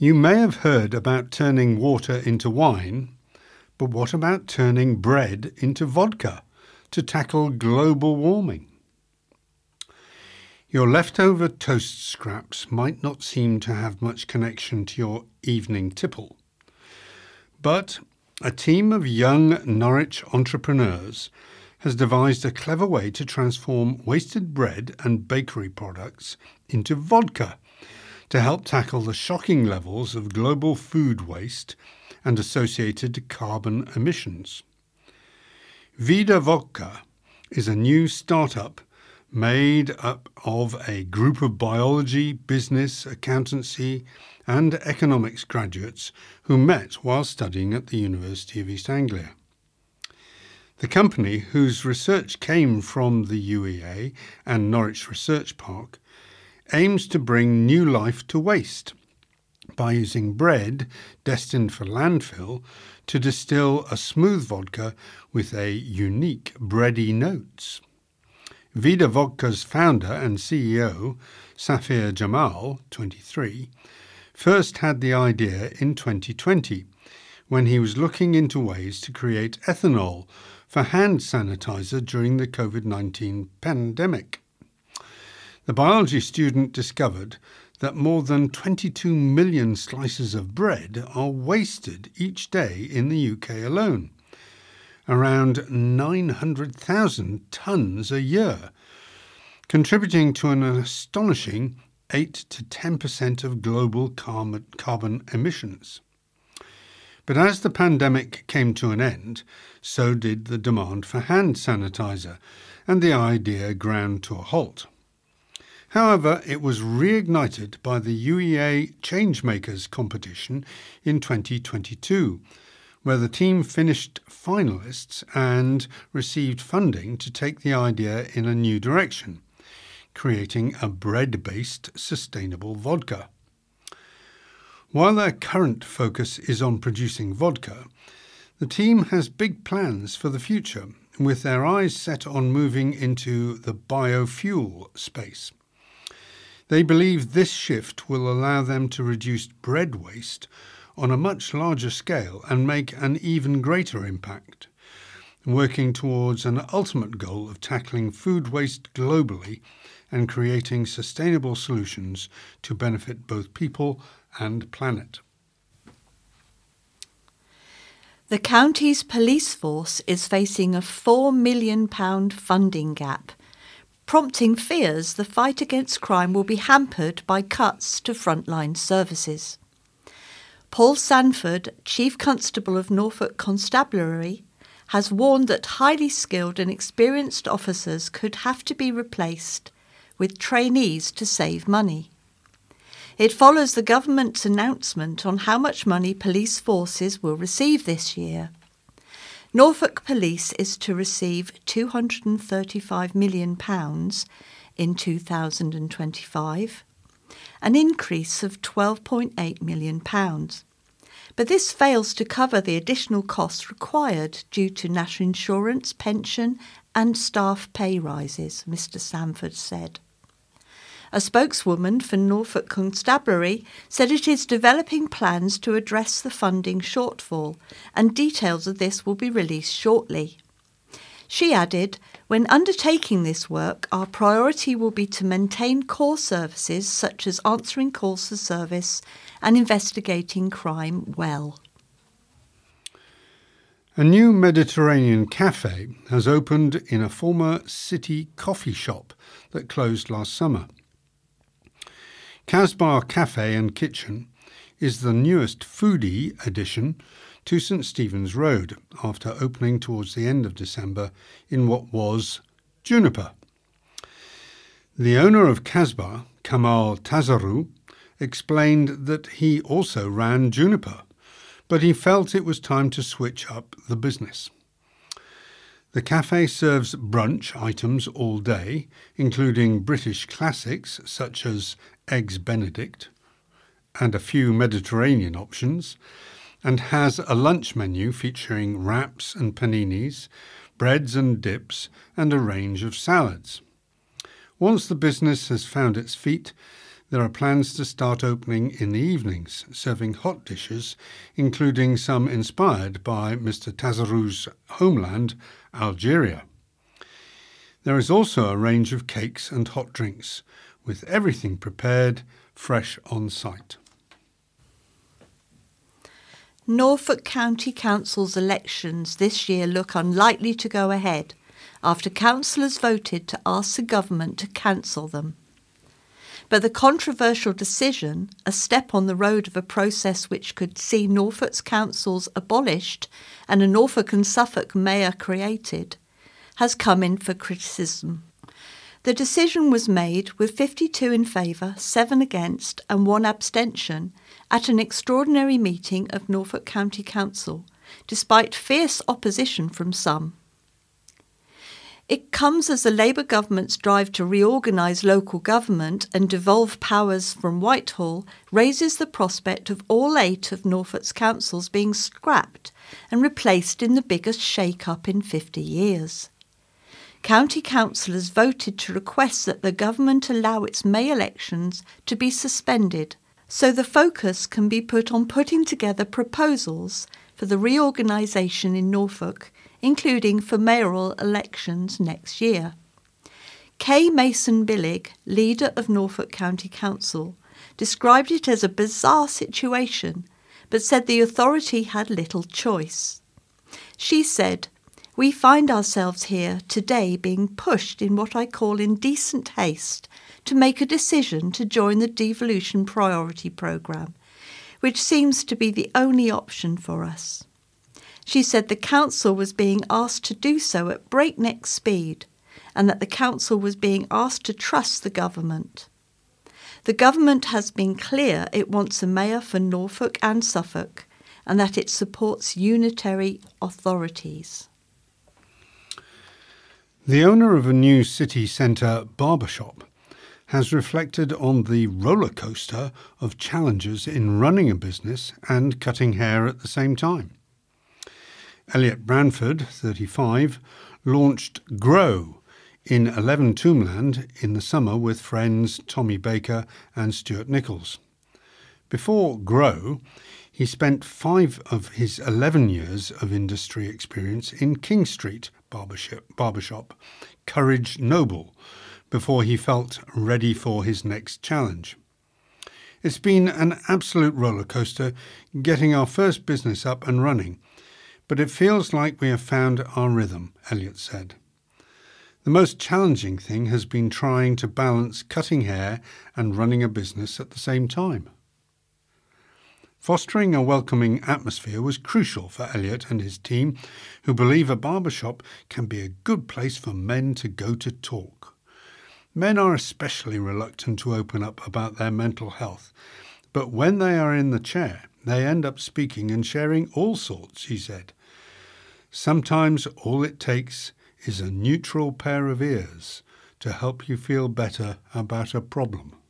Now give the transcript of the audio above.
You may have heard about turning water into wine, but what about turning bread into vodka to tackle global warming? Your leftover toast scraps might not seem to have much connection to your evening tipple, but a team of young Norwich entrepreneurs has devised a clever way to transform wasted bread and bakery products into vodka to help tackle the shocking levels of global food waste and associated carbon emissions. Vida Vodka is a new startup made up of a group of biology, business, accountancy and economics graduates who met while studying at the University of East Anglia. The company, whose research came from the UEA and Norwich Research Park, aims to bring new life to waste by using bread destined for landfill to distill a smooth vodka with a unique bready notes. Vida Vodka's founder and CEO, Safir Jamal, 23, first had the idea in 2020 when he was looking into ways to create ethanol for hand sanitizer during the COVID-19 pandemic. The biology student discovered that more than 22 million slices of bread are wasted each day in the UK alone, around 900,000 tonnes a year, contributing to an astonishing 8 to 10% of global carbon emissions. But as the pandemic came to an end, so did the demand for hand sanitizer, and the idea ground to a halt. However, it was reignited by the UEA Changemakers competition in 2022, where the team finished finalists and received funding to take the idea in a new direction, creating a bread-based sustainable vodka. While their current focus is on producing vodka, the team has big plans for the future, with their eyes set on moving into the biofuel space. They believe this shift will allow them to reduce bread waste on a much larger scale and make an even greater impact, working towards an ultimate goal of tackling food waste globally and creating sustainable solutions to benefit both people and planet. The county's police force is facing a £4 million funding gap, prompting fears the fight against crime will be hampered by cuts to frontline services. Paul Sanford, Chief Constable of Norfolk Constabulary, has warned that highly skilled and experienced officers could have to be replaced with trainees to save money. It follows the government's announcement on how much money police forces will receive this year. Norfolk Police is to receive £235 million in 2025, an increase of £12.8 million. But this fails to cover the additional costs required due to national insurance, pension and staff pay rises, Mr Sanford said. A spokeswoman for Norfolk Constabulary said it is developing plans to address the funding shortfall, and details of this will be released shortly. She added, "When undertaking this work, our priority will be to maintain core services such as answering calls for service and investigating crime well." A new Mediterranean cafe has opened in a former city coffee shop that closed last summer. Casbah Cafe and Kitchen is the newest foodie addition to St Stephen's Road after opening towards the end of December in what was Juniper. The owner of Casbah, Kamal Tazaru, explained that he also ran Juniper, but he felt it was time to switch up the business. The cafe serves brunch items all day, including British classics such as Eggs Benedict and a few Mediterranean options, and has a lunch menu featuring wraps and paninis, breads and dips, and a range of salads. Once the business has found its feet, There are plans to start opening in the evenings, serving hot dishes, including some inspired by Mr. Tazarou's homeland, Algeria. There is also a range of cakes and hot drinks, with everything prepared fresh on site. Norfolk County Council's elections this year look unlikely to go ahead after councillors voted to ask the government to cancel them. But the controversial decision, a step on the road of a process which could see Norfolk's councils abolished and a Norfolk and Suffolk mayor created, has come in for criticism. The decision was made with 52 in favour, 7 against and 1 abstention at an extraordinary meeting of Norfolk County Council, despite fierce opposition from some. It comes as the Labour government's drive to reorganise local government and devolve powers from Whitehall raises the prospect of all 8 of Norfolk's councils being scrapped and replaced in the biggest shake-up in 50 years. County councillors voted to request that the government allow its May elections to be suspended so the focus can be put on putting together proposals for the reorganisation in Norfolk, including for mayoral elections next year. Kay Mason-Billig, leader of Norfolk County Council, described it as a bizarre situation, but said the authority had little choice. She said, "We find ourselves here today being pushed in what I call indecent haste to make a decision to join the devolution priority programme, which seems to be the only option for us." She said the council was being asked to do so at breakneck speed and that the council was being asked to trust the government. The government has been clear it wants a mayor for Norfolk and Suffolk and that it supports unitary authorities. The owner of a new city centre barbershop has reflected on the roller coaster of challenges in running a business and cutting hair at the same time. Elliot Branford, 35, launched Grow in 11 Tombland in the summer with friends Tommy Baker and Stuart Nichols. Before Grow, he spent 5 of his 11 years of industry experience in King Street barbershop, Courage Noble, before he felt ready for his next challenge. It's been an absolute roller coaster getting our first business up and running, but it feels like we have found our rhythm, Elliot said. The most challenging thing has been trying to balance cutting hair and running a business at the same time. Fostering a welcoming atmosphere was crucial for Elliot and his team, who believe a barbershop can be a good place for men to go to talk. Men are especially reluctant to open up about their mental health, but when they are in the chair, they end up speaking and sharing all sorts, he said. Sometimes all it takes is a neutral pair of ears to help you feel better about a problem.